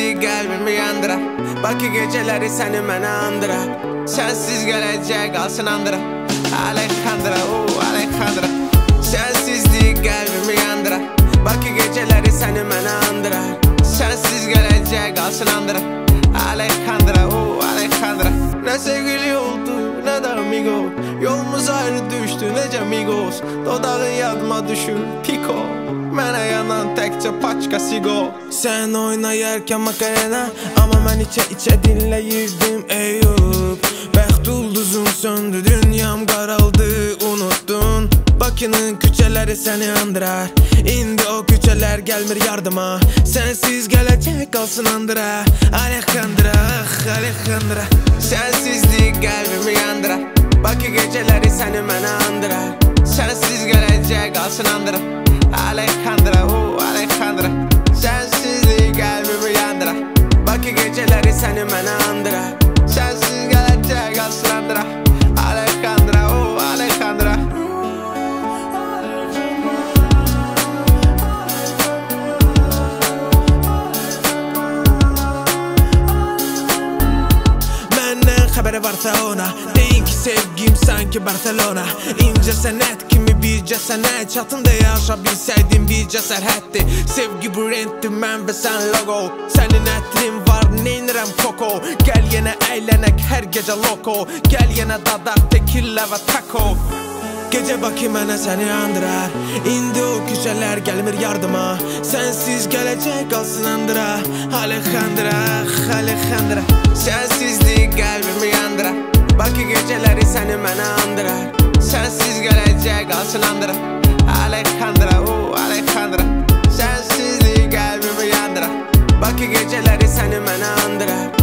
Sensizlik qəlbimi yandırar. Bakı gecələri səni mənə andırar. Sənsiz gələcək qalsın andırar. Alejandra, Alejandra. Sensizlik qəlbimi yandırar. Bakı gecələri səni mənə andırar. Sənsiz gələcək qalsın andırar. Alejandra, Alejandra. Nə sevgili oldu, nə də amigo. Yolumuz ayrı düşdü, necə amigos. Dodağın yadıma düşür, piko. Mənə yanan təkcə paçka sigo. Sən oynayarkən makarena, amma mən içə dinləyirdim Eyüp. Bəxt ulduzum söndü, dünyam qaraldı, unuttun. Bakının küçələri səni andırar. İndi o küçələr gəlmir yardıma. Sənsiz gələcək qalsın andıra. Alejandra, Alejandra. Sənsizlik qəlbimi yandırar. Bakı gecələri səni mənə andırar. Sənsiz gələcək qalsın andıra. Alejandra, Alejandra. Sensizlik qəlbimi yandırar. Bakı gecələri səni mənə andırar. Sənsiz gələcək qalsın andıra. Alejandra, Alejandra. Məndən xəbəri varsa ona deyin ki sevgim sanki Barcelona. İncə sənət kimi bircə sənə çatında yaşa bilsəydin bircə sərhəddi. Sevgi brenddir mən və sən logo. Sənin ətrin var neynirəm koko. Gəl yenə əylənək hər gecə loko. Gəl yenə dadaq tequila və taco. Gecə Bakı mənə səni andırar. İndi o küçələr gəlmir yardıma. Sənsiz gələcək qalsın andıra. Alejandra, Alejandra. Sənsizlik qəlbimi yandırar. Bakı gecələri səni mənə andırar. Sənsiz gələcək qalsın andıra. Alejandra, Alejandra. Sənsizlik qəlbimi yandırar. Bakı gecələri səni mənə andırar.